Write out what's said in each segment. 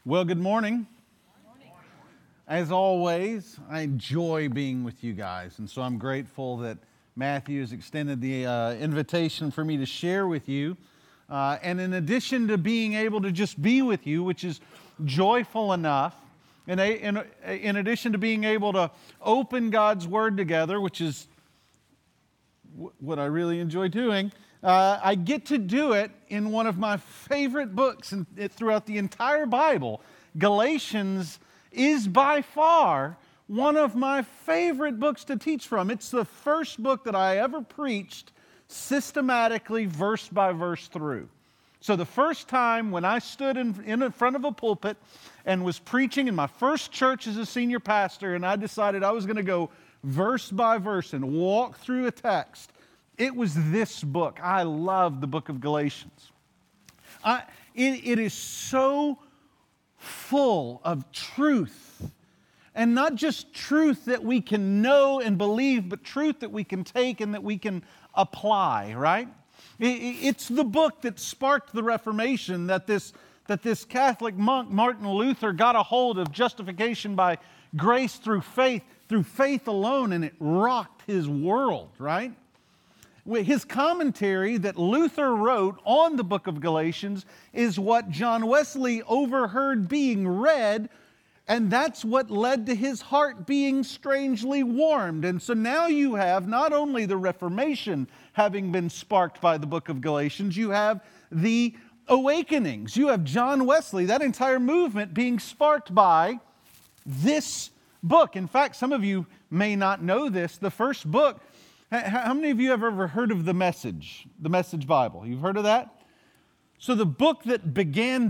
Well, good morning. As always, I enjoy being with you guys, and so I'm grateful that Matthew has extended the invitation for me to share with you. And in addition to being able to just be with you, which is joyful enough, and in addition to being able to open God's Word together, which is what I really enjoy doing, I get to do it in one of my favorite books throughout the entire Bible. Galatians is by far one of my favorite books to teach from. It's the first book that I ever preached systematically, verse by verse through. So the first time when I stood in front of a pulpit and was preaching in my first church as a senior pastor, and I decided I was going to go verse by verse and walk through a text, it was this book. I love the book of Galatians. It is so full of truth, and not just truth that we can know and believe, but truth that we can take and that we can apply, right? It's the book that sparked the Reformation, that this Catholic monk, Martin Luther, got a hold of justification by grace through faith alone, and it rocked his world, right? His commentary that Luther wrote on the book of Galatians is what John Wesley overheard being read, and that's what led to his heart being strangely warmed. And so now you have not only the Reformation having been sparked by the book of Galatians, you have the awakenings. You have John Wesley, that entire movement being sparked by this book. In fact, some of you may not know this. The first book, how many of you have ever heard of the Message Bible? You've heard of that? So the book that began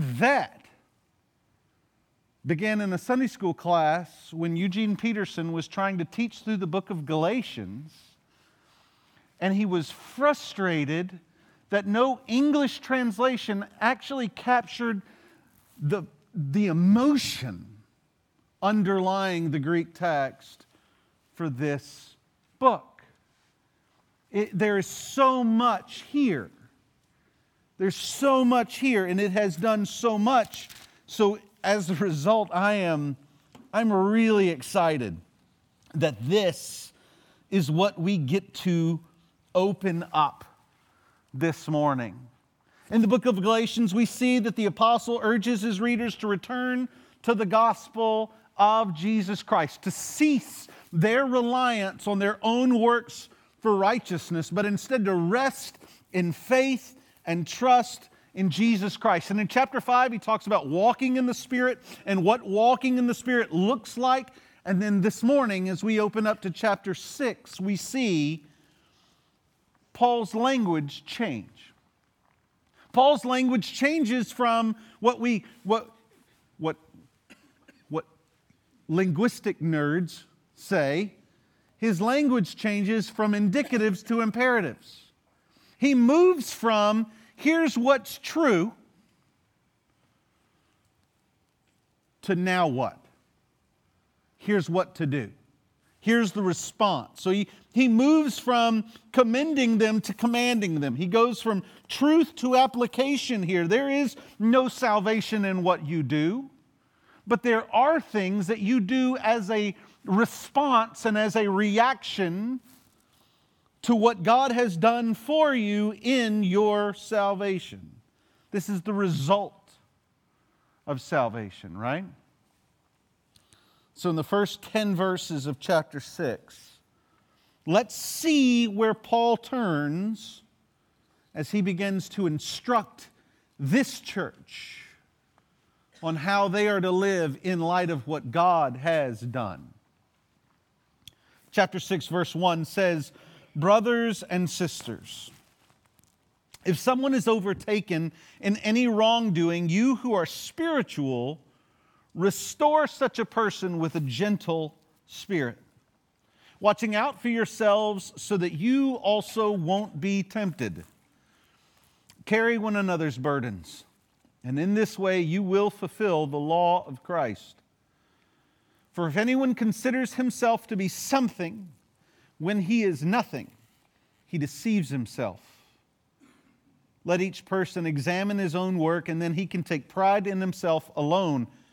in a Sunday school class when Eugene Peterson was trying to teach through the book of Galatians, and he was frustrated that no English translation actually captured the emotion underlying the Greek text for this book. There is so much here. There's so much here, and it has done so much. So as a result, I'm really excited that this is what we get to open up this morning. In the book of Galatians, we see that the apostle urges his readers to return to the gospel of Jesus Christ, to cease their reliance on their own works for righteousness, but instead to rest in faith and trust in Jesus Christ. And in chapter 5, he talks about walking in the Spirit and what walking in the Spirit looks like. And then this morning, as we open up to chapter 6, we see Paul's language change. Paul's language changes from what linguistic nerds say. His language changes from indicatives to imperatives. He moves from, here's what's true, to now what? Here's what to do. Here's the response. So he moves from commending them to commanding them. He goes from truth to application here. There is no salvation in what you do, but there are things that you do as a response and as a reaction to what God has done for you in your salvation. This is the result of salvation, right? So in the first 10 verses of chapter 6, let's see where Paul turns as he begins to instruct this church on how they are to live in light of what God has done. Chapter 6, verse 1 says, "Brothers and sisters, if someone is overtaken in any wrongdoing, you who are spiritual, restore such a person with a gentle spirit, watching out for yourselves so that you also won't be tempted. Carry one another's burdens, and in this way you will fulfill the law of Christ. For if anyone considers himself to be something when he is nothing, he deceives himself. Let each person examine his own work, and then he can take pride in himself alone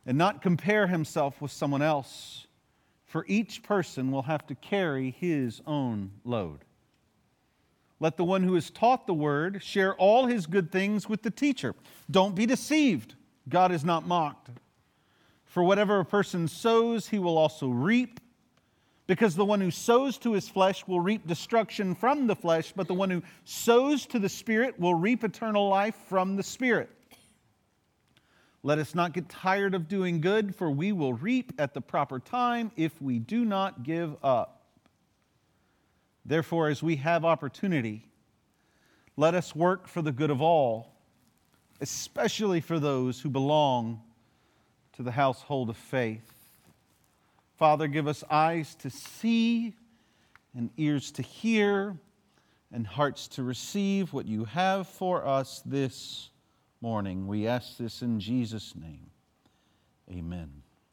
and not compare himself with someone else, for each person will have to carry his own load. Let the one who is taught the word share all his good things with the teacher. Don't be deceived. God is not mocked. For whatever a person sows, he will also reap. Because the one who sows to his flesh will reap destruction from the flesh, but the one who sows to the Spirit will reap eternal life from the Spirit. Let us not get tired of doing good, for we will reap at the proper time if we do not give up. Therefore, as we have opportunity, let us work for the good of all, especially for those who belong to the household of faith. Father, give us eyes to see and ears to hear and hearts to receive what you have for us this morning. We ask this in Jesus' name. Amen.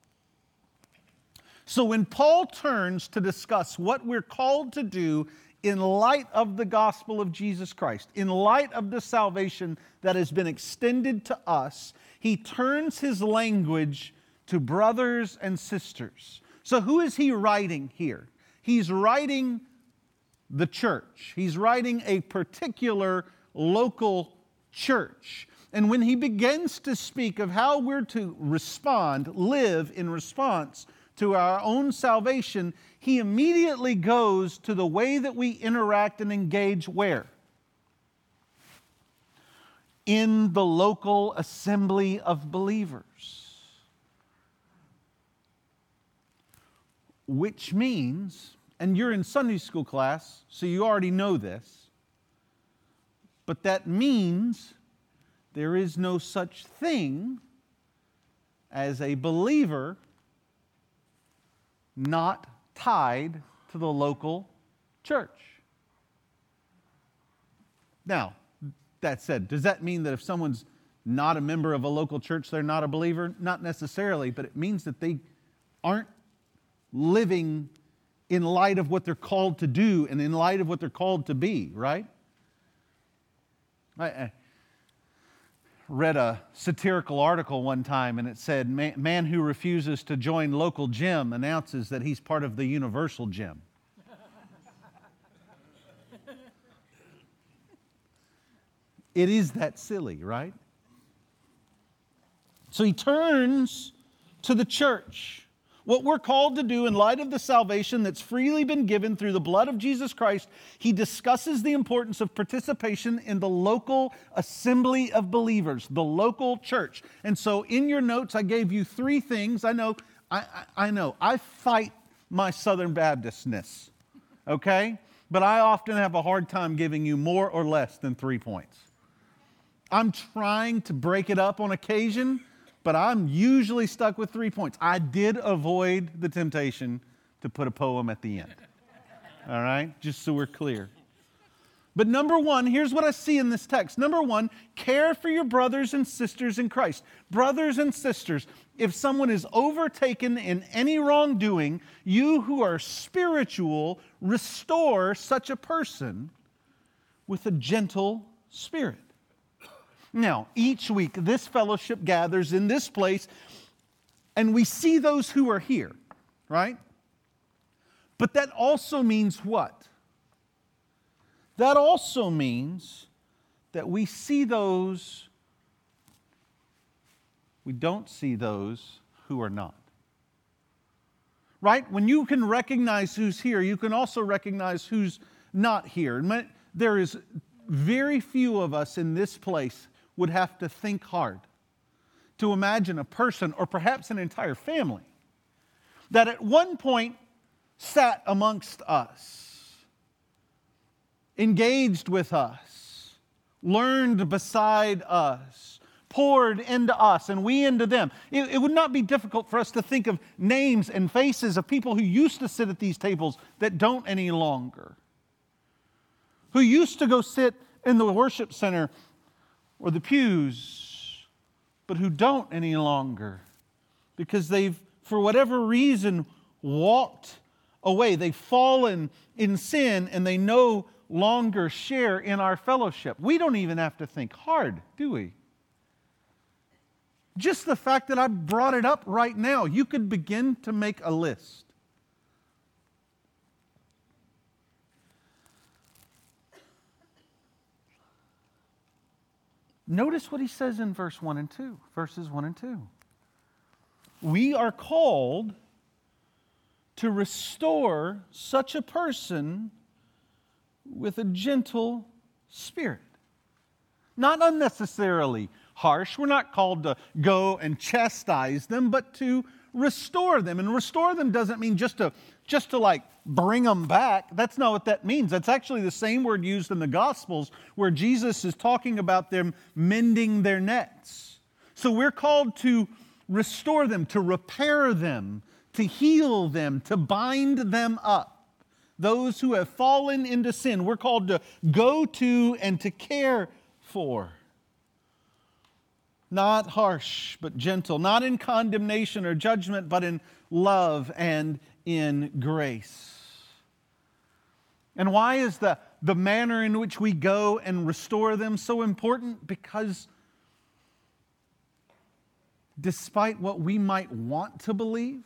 So when Paul turns to discuss what we're called to do in light of the gospel of Jesus Christ, in light of the salvation that has been extended to us, he turns his language to brothers and sisters. So who is he writing here? He's writing the church. He's writing a particular local church. And when he begins to speak of how we're to respond, live in response to our own salvation, he immediately goes to the way that we interact and engage where? In the local assembly of believers. Which means, and you're in Sunday school class, so you already know this, but that means there is no such thing as a believer not tied to the local church. Now, that said, does that mean that if someone's not a member of a local church, they're not a believer? Not necessarily, but it means that they aren't living in light of what they're called to do and in light of what they're called to be, right? I read a satirical article one time, and it said, man who refuses to join local gym announces that he's part of the universal gym. It is that silly, right? So he turns to the church. What we're called to do in light of the salvation that's freely been given through the blood of Jesus Christ, he discusses the importance of participation in the local assembly of believers, the local church. And so in your notes, I gave you three things. I know, I fight my Southern Baptistness, okay? But I often have a hard time giving you more or less than 3 points. I'm trying to break it up on occasion, but I'm usually stuck with 3 points. I did avoid the temptation to put a poem at the end. All right? Just so we're clear. But number one, here's what I see in this text. Number one, care for your brothers and sisters in Christ. Brothers and sisters, if someone is overtaken in any wrongdoing, you who are spiritual, restore such a person with a gentle spirit. Now, each week, this fellowship gathers in this place, and we see those who are here, right? But that also means what? That also means that we see those, we don't see those who are not. Right? When you can recognize who's here, you can also recognize who's not here. There is very few of us in this place would have to think hard to imagine a person, or perhaps an entire family, that at one point sat amongst us, engaged with us, learned beside us, poured into us, and we into them. It would not be difficult for us to think of names and faces of people who used to sit at these tables that don't any longer, who used to go sit in the worship center or the pews, but who don't any longer because they've, for whatever reason, walked away. They've fallen in sin and they no longer share in our fellowship. We don't even have to think hard, do we? Just the fact that I brought it up right now, you could begin to make a list. Notice what he says in verses 1 and 2. We are called to restore such a person with a gentle spirit. Not unnecessarily harsh. We're not called to go and chastise them, but to restore them. And restore them doesn't mean just to like bring them back. That's not what that means. That's actually the same word used in the Gospels where Jesus is talking about them mending their nets. So we're called to restore them, to repair them, to heal them, to bind them up. Those who have fallen into sin, we're called to go to and to care for. Not harsh, but gentle. Not in condemnation or judgment, but in love and in grace. And why is the manner in which we go and restore them so important? Because despite what we might want to believe,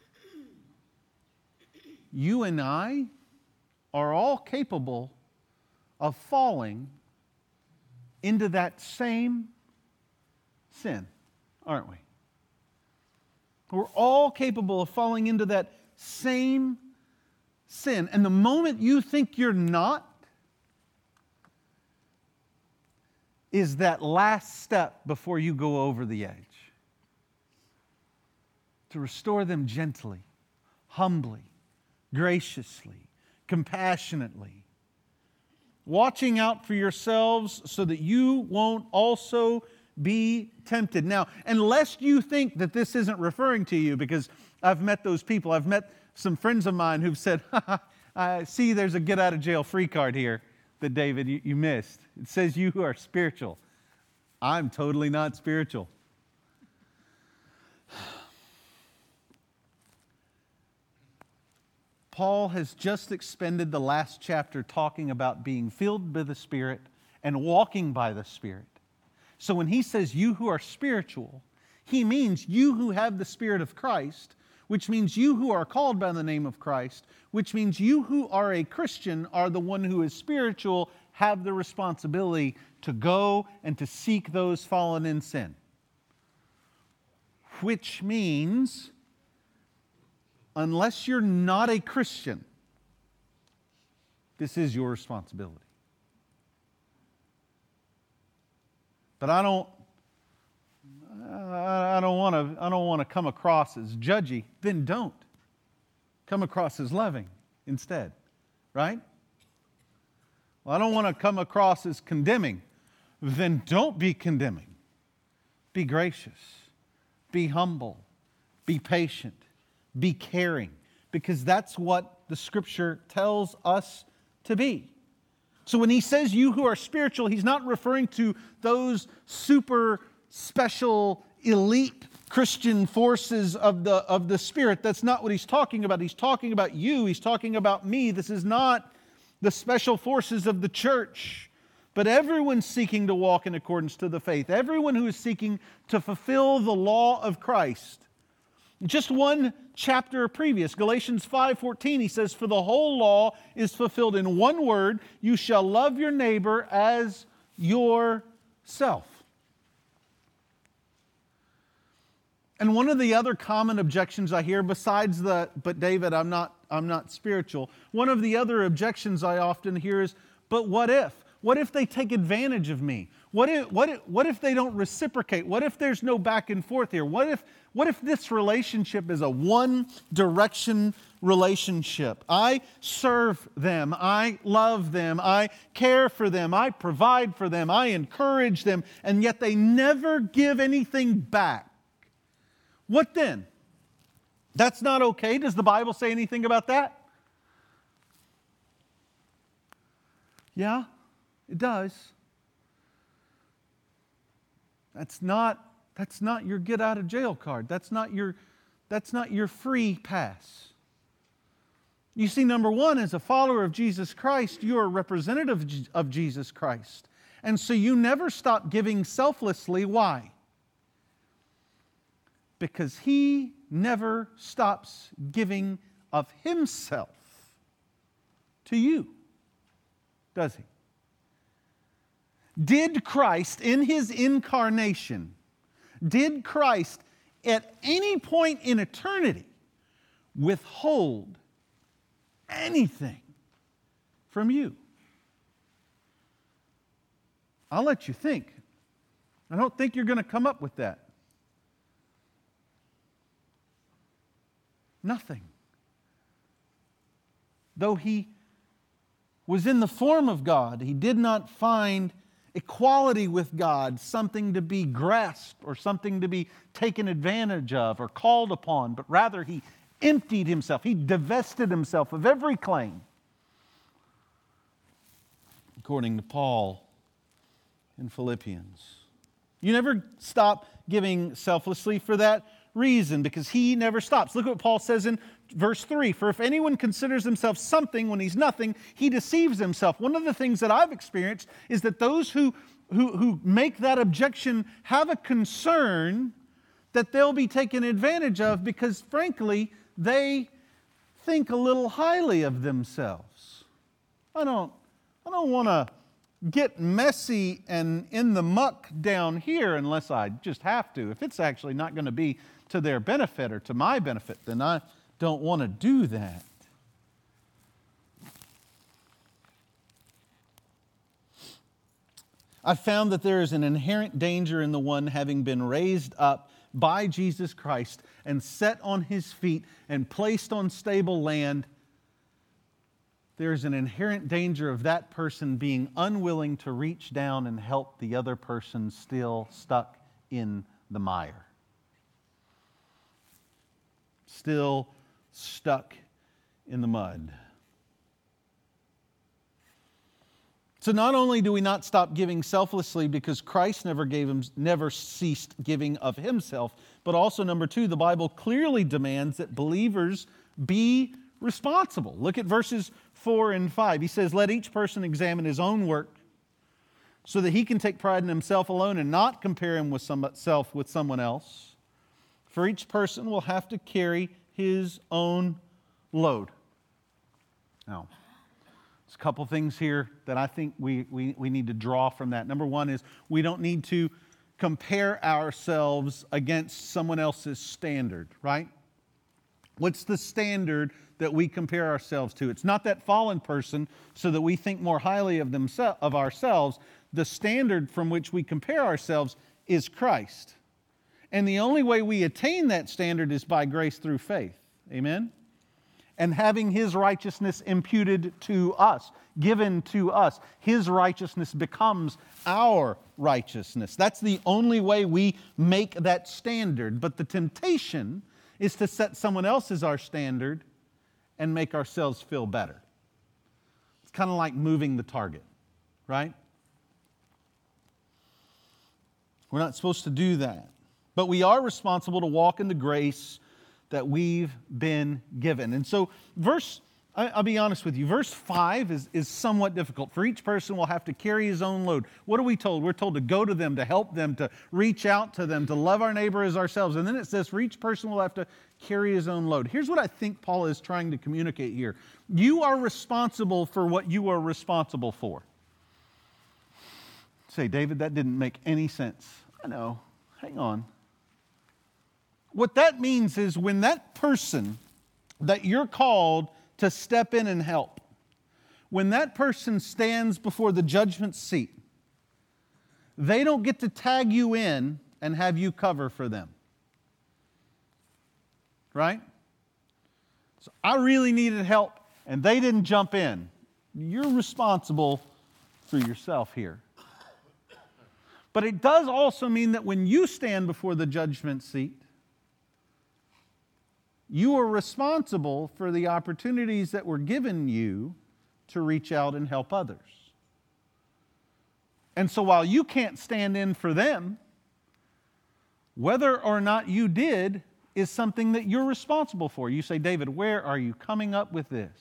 you and I are all capable of falling into that same sin, aren't we? We're all capable of falling into that same sin. And the moment you think you're not, is that last step before you go over the edge. To restore them gently, humbly, graciously, compassionately. Watching out for yourselves so that you won't also be tempted. Now, unless you think that this isn't referring to you, because I've met those people. I've met some friends of mine who've said, I see there's a get out of jail free card here that David, you missed. It says you who are spiritual. I'm totally not spiritual. Paul has just expended the last chapter talking about being filled by the Spirit and walking by the Spirit. So when he says you who are spiritual, he means you who have the Spirit of Christ, which means you who are called by the name of Christ, which means you who are a Christian are the one who is spiritual, have the responsibility to go and to seek those fallen in sin. Which means, unless you're not a Christian, this is your responsibility. But I don't want to come across as judgy. Then don't. Come across as loving instead, right? Well, I don't want to come across as condemning. Then don't be condemning. Be gracious. Be humble. Be patient. Be caring. Because that's what the Scripture tells us to be. So when he says you who are spiritual, he's not referring to those super special elite Christian forces of the Spirit. That's not what he's talking about. He's talking about you. He's talking about me. This is not the special forces of the church. But everyone seeking to walk in accordance to the faith. Everyone who is seeking to fulfill the law of Christ. Just one chapter previous, Galatians 5:14, he says, for the whole law is fulfilled in one word, you shall love your neighbor as yourself. And one of the other common objections I hear, besides the, but David, I'm not spiritual. One of the other objections I often hear is, but what if? What if they take advantage of me? What if they don't reciprocate? What if there's no back and forth here? What if this relationship is a one-direction relationship? I serve them. I love them. I care for them. I provide for them. I encourage them. And yet they never give anything back. What then? That's not okay. Does the Bible say anything about that? Yeah, it does. That's not your get out of jail card. That's not your free pass. You see, number one, as a follower of Jesus Christ, you're a representative of Jesus Christ. And so you never stop giving selflessly. Why? because He never stops giving of Himself to you, does He? Did Christ, in His incarnation, did Christ at any point in eternity withhold anything from you? I'll let you think. I don't think you're going to come up with that. Nothing. Though He was in the form of God, He did not find equality with God something to be grasped or something to be taken advantage of or called upon, but rather He emptied Himself. He divested Himself of every claim. According to Paul in Philippians. You never stop giving selflessly for that reason, because He never stops. Look what Paul says in verse 3. For if anyone considers himself something when he's nothing, he deceives himself. One of the things that I've experienced is that those who make that objection have a concern that they'll be taken advantage of because, frankly, they think a little highly of themselves. I don't want to get messy and in the muck down here unless I just have to. If it's actually not going to be to their benefit or to my benefit, then I don't want to do that. I've found that there is an inherent danger in the one having been raised up by Jesus Christ and set on His feet and placed on stable land. There's an inherent danger of that person being unwilling to reach down and help the other person still stuck in the mire. Still stuck in the mud. So not only do we not stop giving selflessly because Christ never ceased giving of Himself, but also, number two, the Bible clearly demands that believers be responsible. Look at verses 4 and 5. He says, let each person examine his own work so that he can take pride in himself alone and not compare himself with someone else. For each person will have to carry his own load. Now, there's a couple things here that I think we need to draw from that. Number one is we don't need to compare ourselves against someone else's standard, right? What's the standard that we compare ourselves to? It's not that fallen person so that we think more highly of ourselves. The standard from which we compare ourselves is Christ. And the only way we attain that standard is by grace through faith. Amen? And having His righteousness imputed to us, given to us. His righteousness becomes our righteousness. That's the only way we make that standard. But the temptation is to set someone else as our standard and make ourselves feel better. It's kind of like moving the target, right? We're not supposed to do that. But we are responsible to walk in the grace that we've been given. And so I'll be honest with you, verse 5 is somewhat difficult. For each person will have to carry his own load. What are we told? We're told to go to them, to help them, to reach out to them, to love our neighbor as ourselves. And then it says for each person will have to carry his own load. Here's what I think Paul is trying to communicate here. You are responsible for what you are responsible for. Say, David, that didn't make any sense. I know. Hang on. What that means is when that person that you're called to step in and help, when that person stands before the judgment seat, they don't get to tag you in and have you cover for them. Right? So I really needed help and they didn't jump in. You're responsible for yourself here. But it does also mean that when you stand before the judgment seat, you are responsible for the opportunities that were given you to reach out and help others. And so while you can't stand in for them, whether or not you did is something that you're responsible for. You say, David, where are you coming up with this?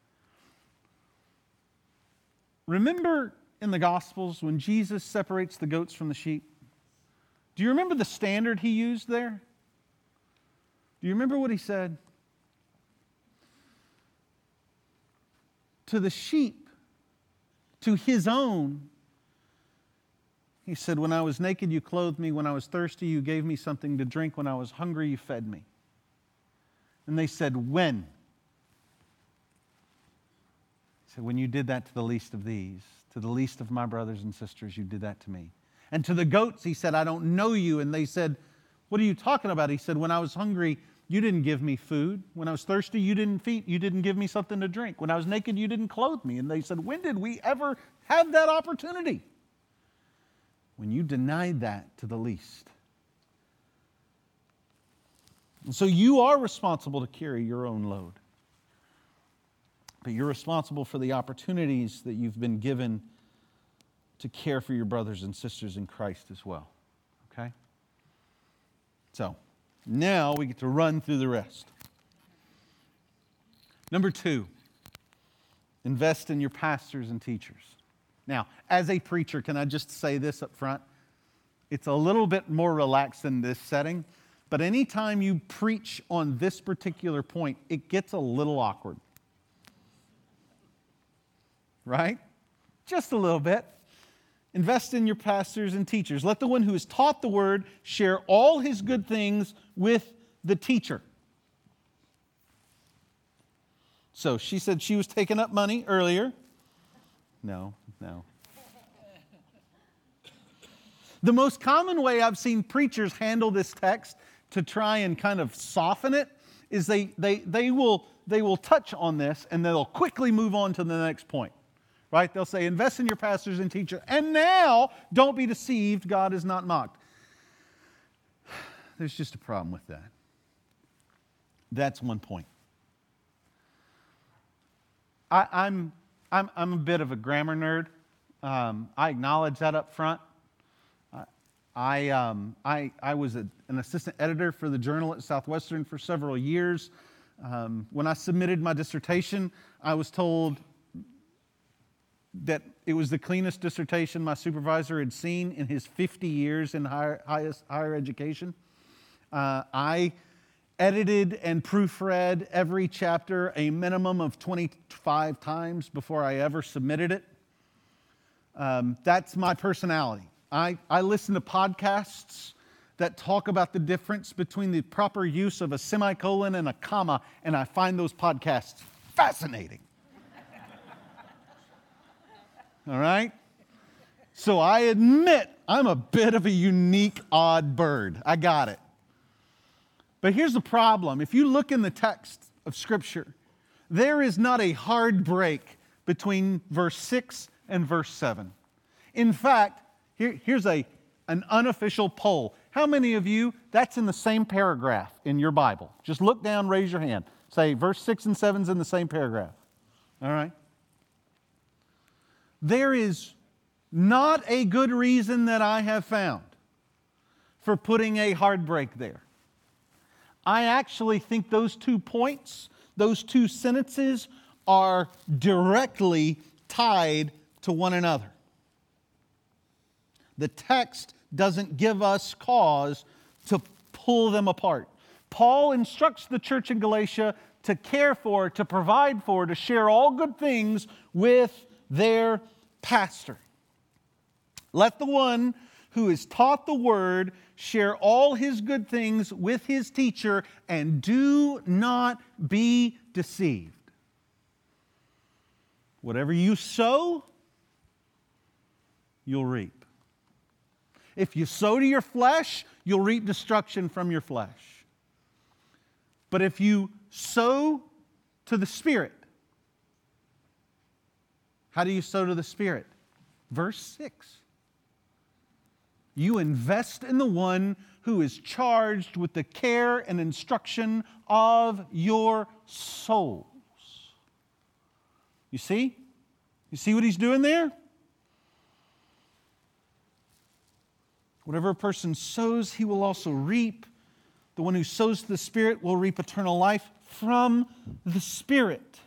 Remember in the Gospels when Jesus separates the goats from the sheep? Do you remember the standard He used there? Do you remember what he said? To the sheep, to his own, he said, when I was naked, you clothed me. When I was thirsty, you gave me something to drink. When I was hungry, you fed me. And they said, when? He said, when you did that to the least of these, to the least of my brothers and sisters, you did that to me. And to the goats, he said, I don't know you. And they said, what are you talking about? He said, when I was hungry, you didn't give me food. When I was thirsty, you didn't give me something to drink. When I was naked, you didn't clothe me. And they said, when did we ever have that opportunity? When you denied that to the least. And so you are responsible to carry your own load. But you're responsible for the opportunities that you've been given to care for your brothers and sisters in Christ as well. Okay? So, now we get to run through the rest. Number 2, invest in your pastors and teachers. Now, as a preacher, can I just say this up front? It's a little bit more relaxed in this setting, but anytime you preach on this particular point, it gets a little awkward. Right? Just a little bit. Invest in your pastors and teachers. Let the one who is taught the word share all his good things with the teacher. So she said she was taking up money earlier. No. The most common way I've seen preachers handle this text to try and kind of soften it is they will touch on this and they'll quickly move on to the next point. Right? They'll say, invest in your pastors and teachers. And now, don't be deceived, God is not mocked. There's just a problem with that. That's one point. I'm a bit of a grammar nerd. I acknowledge that up front. I was an assistant editor for the Journal at Southwestern for several years. When I submitted my dissertation, I was told that it was the cleanest dissertation my supervisor had seen in his 50 years in higher education. I edited and proofread every chapter a minimum of 25 times before I ever submitted it. That's my personality. I listen to podcasts that talk about the difference between the proper use of a semicolon and a comma, and I find those podcasts fascinating. All right? So I admit I'm a bit of a unique, odd bird. I got it. But here's the problem. If you look in the text of Scripture, there is not a hard break between verse 6 and verse 7. In fact, here's an unofficial poll. How many of you, that's in the same paragraph in your Bible? Just look down, raise your hand. Say verse 6 and 7 is in the same paragraph. All right? There is not a good reason that I have found for putting a hard break there. I actually think those 2 points, those 2 sentences are directly tied to one another. The text doesn't give us cause to pull them apart. Paul instructs the church in Galatia to care for, to provide for, to share all good things with their pastor. Let the one who is taught the word share all his good things with his teacher, and do not be deceived. Whatever you sow, you'll reap. If you sow to your flesh, you'll reap destruction from your flesh. But if you sow to the Spirit, how do you sow to the Spirit? Verse 6. You invest in the one who is charged with the care and instruction of your souls. You see? You see what he's doing there? Whatever a person sows, he will also reap. The one who sows to the Spirit will reap eternal life from the Spirit.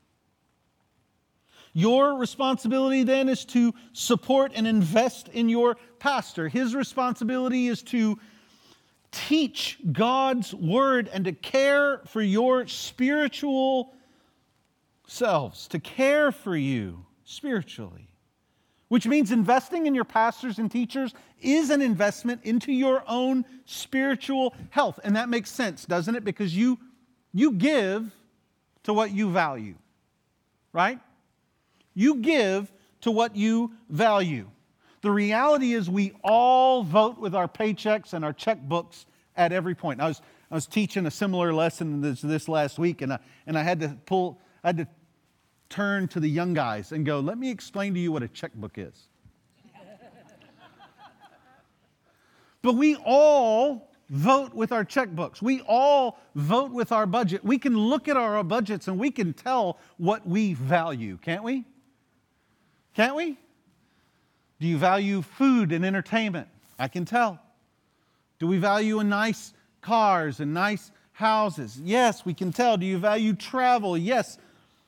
Your responsibility then is to support and invest in your pastor. His responsibility is to teach God's word and to care for your spiritual selves, to care for you spiritually. Which means investing in your pastors and teachers is an investment into your own spiritual health. And that makes sense, doesn't it? Because you give to what you value, right? You give to what you value. The reality is we all vote with our paychecks and our checkbooks at every point. I was teaching a similar lesson this last week, and I had to turn to the young guys and go, let me explain to you what a checkbook is. But we all vote with our checkbooks. We all vote with our budget. We can look at our budgets and we can tell what we value, can't we? Can't we? Do you value food and entertainment? I can tell. Do we value nice cars and nice houses? Yes, we can tell. Do you value travel? Yes.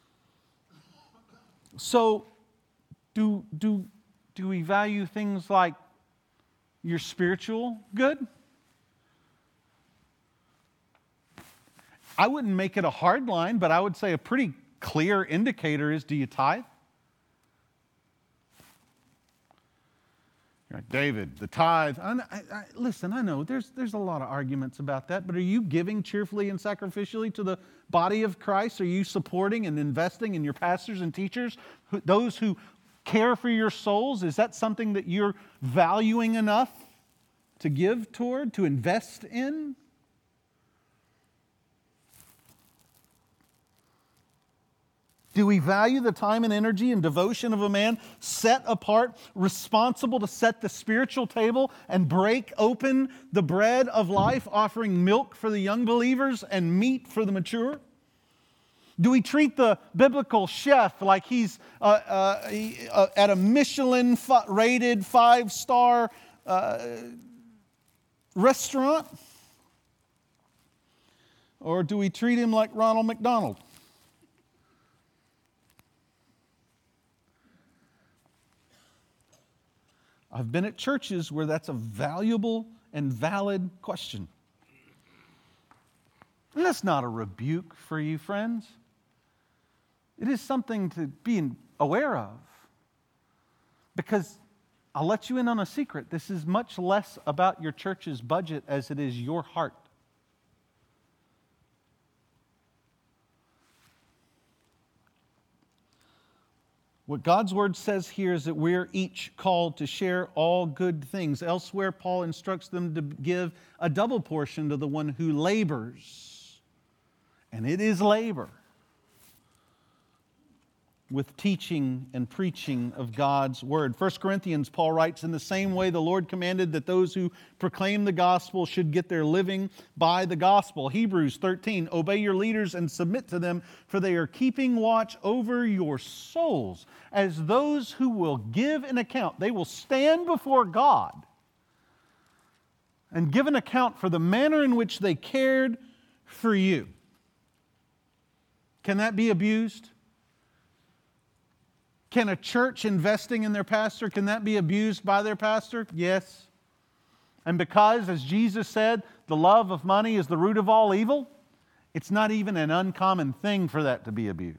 So, do we value things like your spiritual good? I wouldn't make it a hard line, but I would say a pretty clear indicator is, do you tithe? You're like, David, the tithe. Listen, I know there's a lot of arguments about that, but are you giving cheerfully and sacrificially to the body of Christ? Are you supporting and investing in your pastors and teachers, those who care for your souls? Is that something that you're valuing enough to give toward, to invest in? Do we value the time and energy and devotion of a man set apart, responsible to set the spiritual table and break open the bread of life, offering milk for the young believers and meat for the mature? Do we treat the biblical chef like he's at a Michelin-rated 5-star restaurant? Or do we treat him like Ronald McDonald? I've been at churches where that's a valuable and valid question. And that's not a rebuke for you, friends. It is something to be aware of. Because I'll let you in on a secret. This is much less about your church's budget as it is your heart. What God's word says here is that we're each called to share all good things. Elsewhere, Paul instructs them to give a double portion to the one who labors. And it is labor with teaching and preaching of God's word. 1 Corinthians, Paul writes, in the same way the Lord commanded that those who proclaim the gospel should get their living by the gospel. Hebrews 13, obey your leaders and submit to them, for they are keeping watch over your souls as those who will give an account. They will stand before God and give an account for the manner in which they cared for you. Can that be abused? Can a church investing in their pastor, can that be abused by their pastor? Yes. And because, as Jesus said, the love of money is the root of all evil, it's not even an uncommon thing for that to be abused.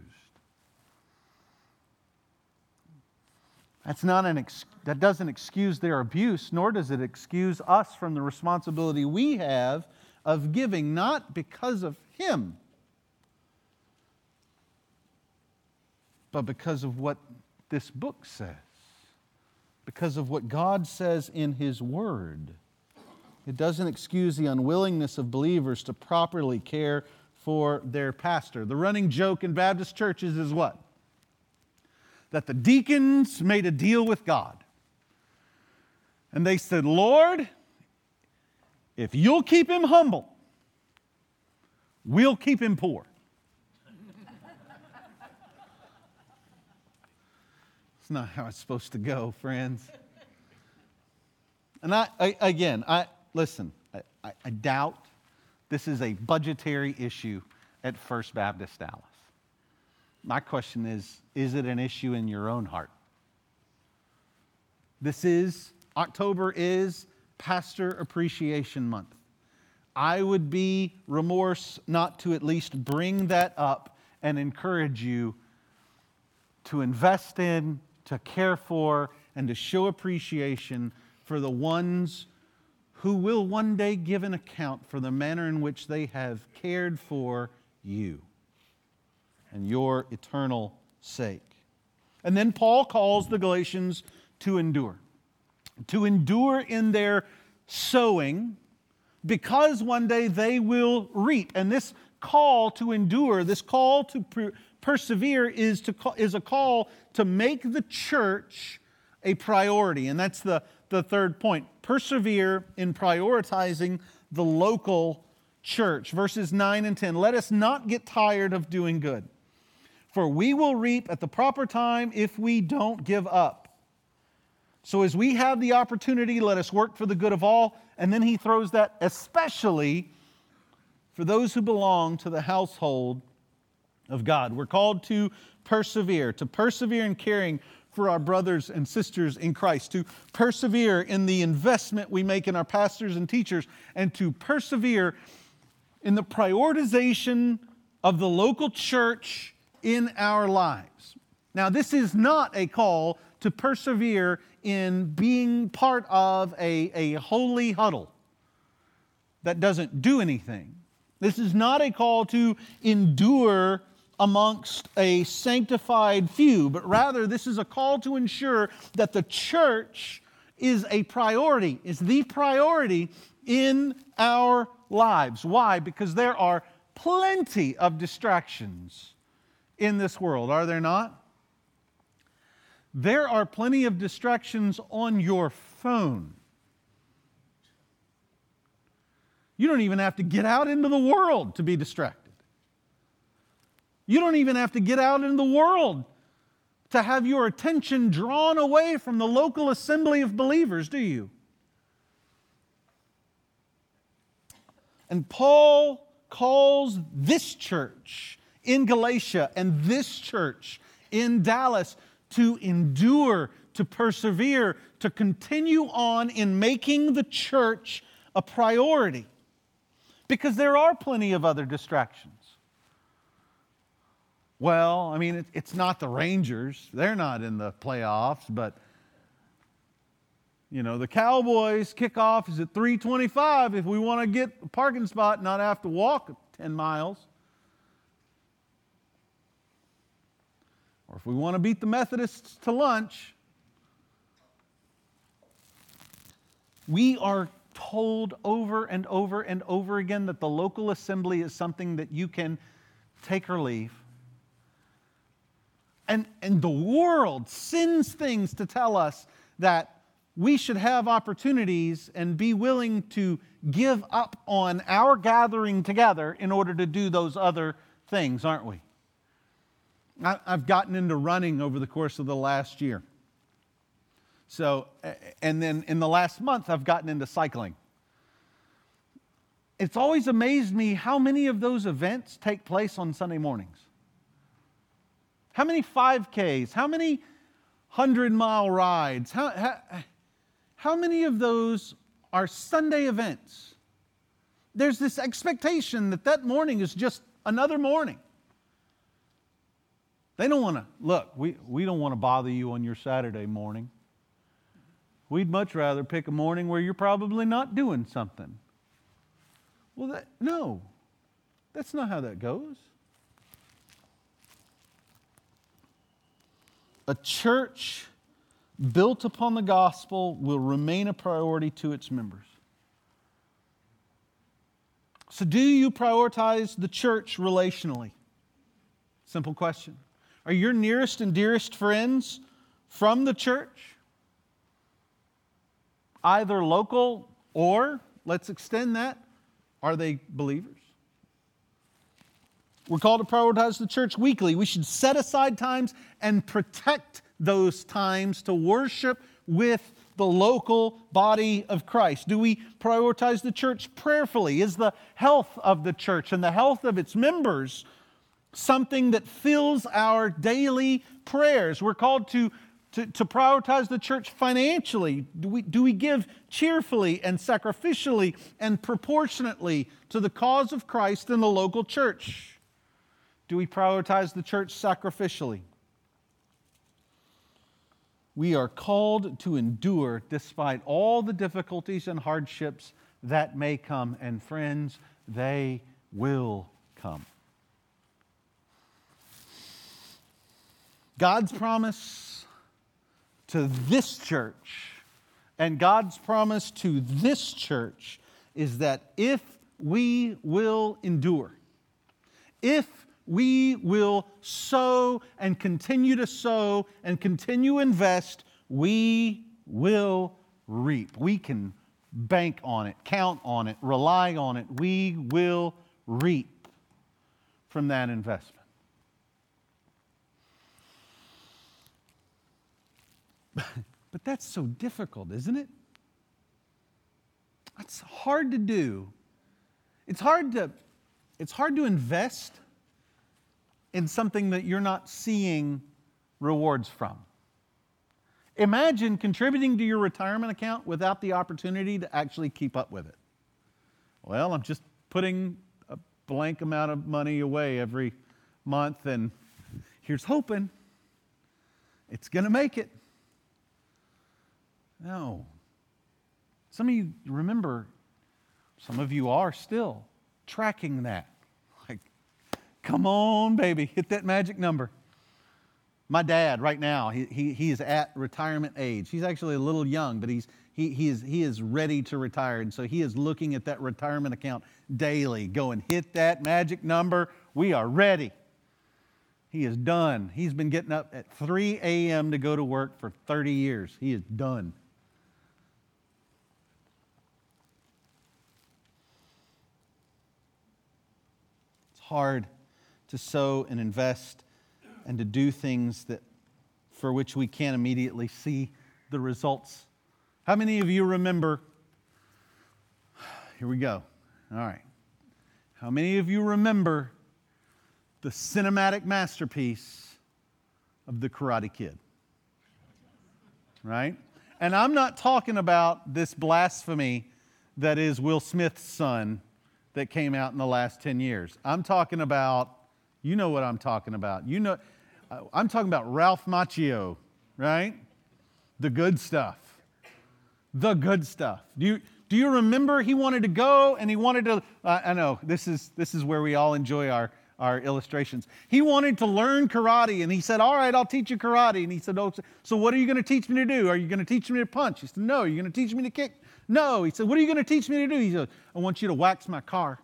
That doesn't excuse their abuse, nor does it excuse us from the responsibility we have of giving, not because of him, but because of what this book says, because of what God says in His Word. It doesn't excuse the unwillingness of believers to properly care for their pastor. The running joke in Baptist churches is what? That the deacons made a deal with God. And they said, Lord, if you'll keep him humble, we'll keep him poor. It's not how it's supposed to go, friends. And I doubt this is a budgetary issue at First Baptist Dallas. My question is it an issue in your own heart? October is Pastor Appreciation Month. I would be remorse not to at least bring that up and encourage you to invest in, to care for, and to show appreciation for the ones who will one day give an account for the manner in which they have cared for you and your eternal sake. And then Paul calls the Galatians to endure in their sowing, because one day they will reap. And this call to endure, this call to persevere is a call to make the church a priority. And that's the third point. Persevere in prioritizing the local church. Verses 9 and 10. Let us not get tired of doing good, for we will reap at the proper time if we don't give up. So as we have the opportunity, let us work for the good of all. And then he throws that especially for those who belong to the household of God. We're called to persevere in caring for our brothers and sisters in Christ, to persevere in the investment we make in our pastors and teachers, and to persevere in the prioritization of the local church in our lives. Now, this is not a call to persevere in being part of a holy huddle that doesn't do anything. This is not a call to endure amongst a sanctified few, but rather this is a call to ensure that the church is a priority, is the priority in our lives. Why? Because there are plenty of distractions in this world, are there not? There are plenty of distractions on your phone. You don't even have to get out into the world to be distracted. You don't even have to get out into the world to have your attention drawn away from the local assembly of believers, do you? And Paul calls this church in Galatia and this church in Dallas to endure, to persevere, to continue on in making the church a priority. Because there are plenty of other distractions. Well, I mean, it's not the Rangers. They're not in the playoffs, but, you know, the Cowboys kickoff is at 3:25 if we want to get a parking spot, not have to walk 10 miles. Or if we want to beat the Methodists to lunch, we are told over and over and over again that the local assembly is something that you can take or leave. And the world sends things to tell us that we should have opportunities and be willing to give up on our gathering together in order to do those other things, aren't we? I've gotten into running over the course of the last year. So, and then in the last month, I've gotten into cycling. It's always amazed me how many of those events take place on Sunday mornings. How many 5Ks? How many 100-mile rides? How many of those are Sunday events? There's this expectation that morning is just another morning. They don't want to, look, we don't want to bother you on your Saturday morning. We'd much rather pick a morning where you're probably not doing something. Well, no, that's not how that goes. A church built upon the gospel will remain a priority to its members. So do you prioritize the church relationally? Simple question. Are your nearest and dearest friends from the church? Either local or, let's extend that, are they believers? We're called to prioritize the church weekly. We should set aside times and protect those times to worship with the local body of Christ. Do we prioritize the church prayerfully? Is the health of the church and the health of its members something that fills our daily prayers? We're called to to prioritize the church financially? Do we give cheerfully and sacrificially and proportionately to the cause of Christ in the local church? Do we prioritize the church sacrificially? We are called to endure despite all the difficulties and hardships that may come. And friends, they will come. God's promise to this church and God's promise to this church is that if we will endure, if we will sow and continue to sow and continue to invest, we will reap. We can bank on it, count on it, rely on it. We will reap from that investment. But that's so difficult, isn't it? It's hard to do. It's hard to invest in something that you're not seeing rewards from. Imagine contributing to your retirement account without the opportunity to actually keep up with it. Well, I'm just putting a blank amount of money away every month, and here's hoping it's going to make it. No. Some of you remember, some of you are still tracking that. Like, come on, baby, hit that magic number. My dad, right now, he is at retirement age. He's actually a little young, but he is ready to retire. And so he is looking at that retirement account daily, going, hit that magic number. We are ready. He is done. He's been getting up at 3 a.m. to go to work for 30 years. He is done. It's hard to sow and invest and to do things that for which we can't immediately see the results. How many of you remember? Here we go. All right. How many of you remember the cinematic masterpiece of The Karate Kid? Right? And I'm not talking about this blasphemy that is Will Smith's son that came out in the last 10 years. I'm talking about, you know what I'm talking about. You know, I'm talking about Ralph Macchio, right? The good stuff. The good stuff. Do you remember he wanted to go and he wanted to, I know, this is where we all enjoy our illustrations. He wanted to learn karate, and he said, all right, I'll teach you karate. And he said, oh, so what are you going to teach me to do? Are you going to teach me to punch? He said, no. Are you going to teach me to kick? No. He said, what are you going to teach me to do? He said, I want you to wax my car.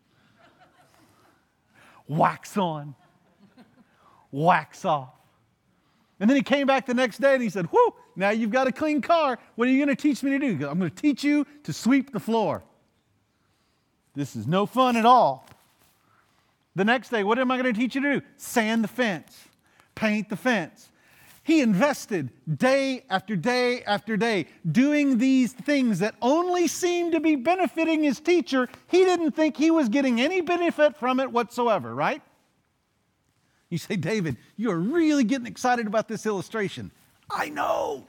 Wax on. Wax off. And then he came back the next day and he said, whoo, now you've got a clean car. What are you going to teach me to do? He goes, I'm going to teach you to sweep the floor. This is no fun at all. The next day, what am I going to teach you to do? Sand the fence, paint the fence. He invested day after day after day doing these things that only seemed to be benefiting his teacher. He didn't think he was getting any benefit from it whatsoever, right? You say, David, you're really getting excited about this illustration. I know.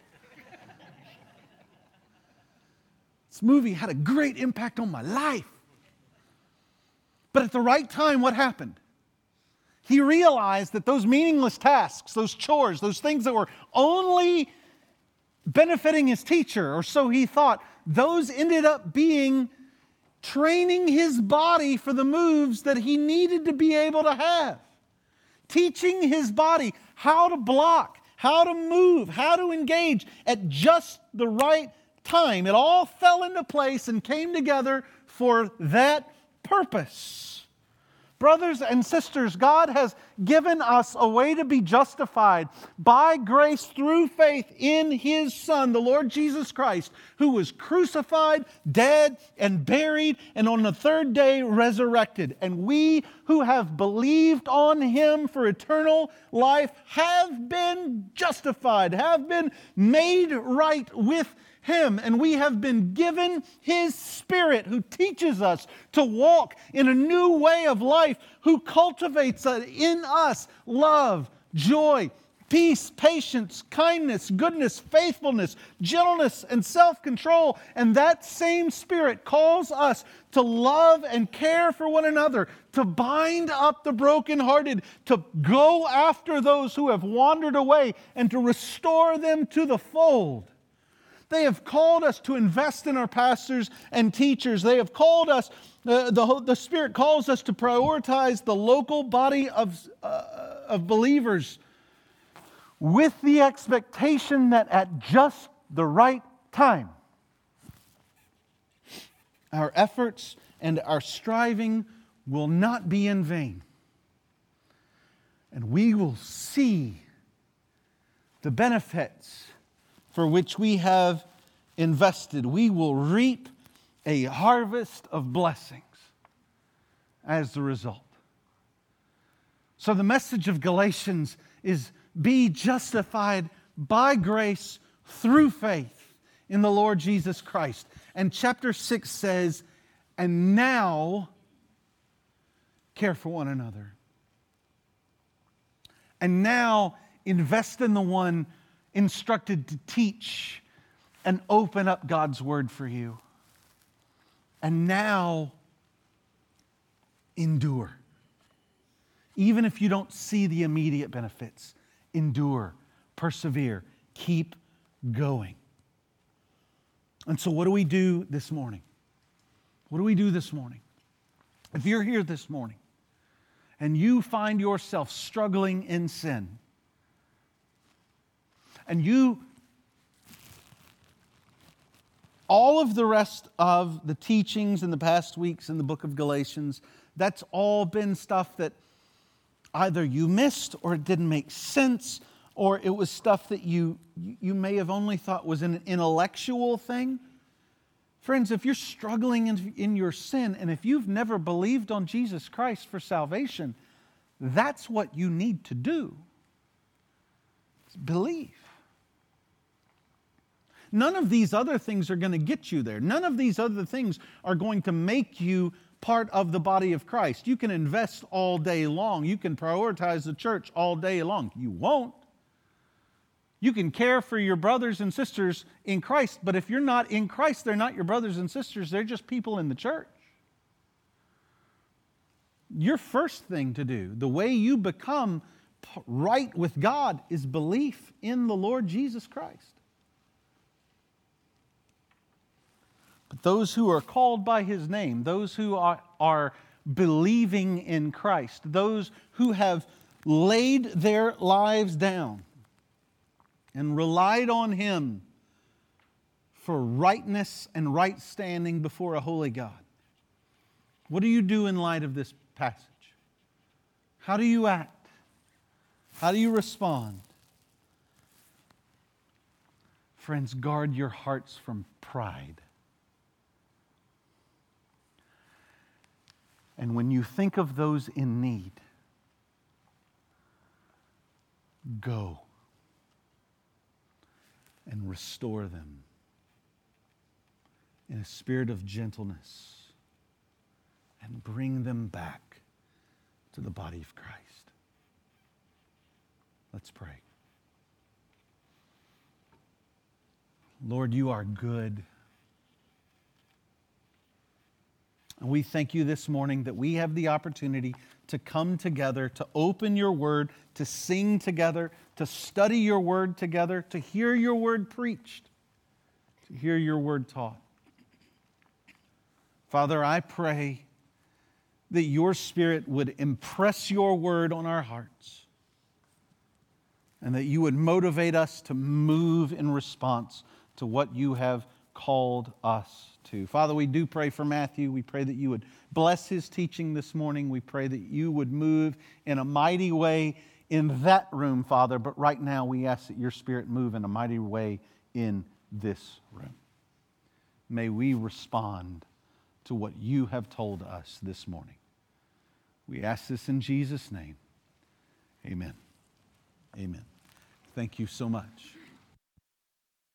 This movie had a great impact on my life. But at the right time, what happened? He realized that those meaningless tasks, those chores, those things that were only benefiting his teacher, or so he thought, those ended up being training his body for the moves that he needed to be able to have. Teaching his body how to block, how to move, how to engage at just the right time. It all fell into place and came together for that purpose. Brothers and sisters, God has given us a way to be justified by grace through faith in His Son, the Lord Jesus Christ, who was crucified, dead, and buried, and on the third day resurrected. And we who have believed on Him for eternal life have been justified, have been made right with Him, and we have been given His Spirit who teaches us to walk in a new way of life, who cultivates in us love, joy, peace, patience, kindness, goodness, faithfulness, gentleness, and self-control. And that same Spirit calls us to love and care for one another, to bind up the brokenhearted, to go after those who have wandered away, and to restore them to the fold. They have called us to invest in our pastors and teachers. They have called us, the Spirit calls us to prioritize the local body of believers, with the expectation that at just the right time, our efforts and our striving will not be in vain. And we will see the benefits for which we have invested. We will reap a harvest of blessings as the result. So the message of Galatians is be justified by grace through faith in the Lord Jesus Christ. And chapter 6 says, and now care for one another. And now invest in the one instructed to teach and open up God's Word for you. And now endure. Even if you don't see the immediate benefits, endure, persevere, keep going. And so what do we do this morning? What do we do this morning? If you're here this morning and you find yourself struggling in sin, and all of the rest of the teachings in the past weeks in the book of Galatians, that's all been stuff that either you missed or it didn't make sense, or it was stuff that you may have only thought was an intellectual thing. Friends, if you're struggling in your sin, and if you've never believed on Jesus Christ for salvation, that's what you need to do. Believe. None of these other things are going to get you there. None of these other things are going to make you part of the body of Christ. You can invest all day long. You can prioritize the church all day long. You won't. You can care for your brothers and sisters in Christ, but if you're not in Christ, they're not your brothers and sisters. They're just people in the church. Your first thing to do, the way you become right with God, is belief in the Lord Jesus Christ. But those who are called by His name, those who are believing in Christ, those who have laid their lives down and relied on Him for rightness and right standing before a holy God. What do you do in light of this passage? How do you act? How do you respond? Friends, guard your hearts from pride. And when you think of those in need, go and restore them in a spirit of gentleness and bring them back to the body of Christ. Let's pray. Lord, you are good. And we thank you this morning that we have the opportunity to come together, to open your word, to sing together, to study your word together, to hear your word preached, to hear your word taught. Father, I pray that your Spirit would impress your word on our hearts and that you would motivate us to move in response to what you have called us to. Father, we do pray for Matthew. We pray that you would bless his teaching this morning. We pray that you would move in a mighty way in that room, Father. But right now we ask that your Spirit move in a mighty way in this room. May we respond to what you have told us this morning. We ask this in Jesus' name. Amen. Amen. Thank you so much.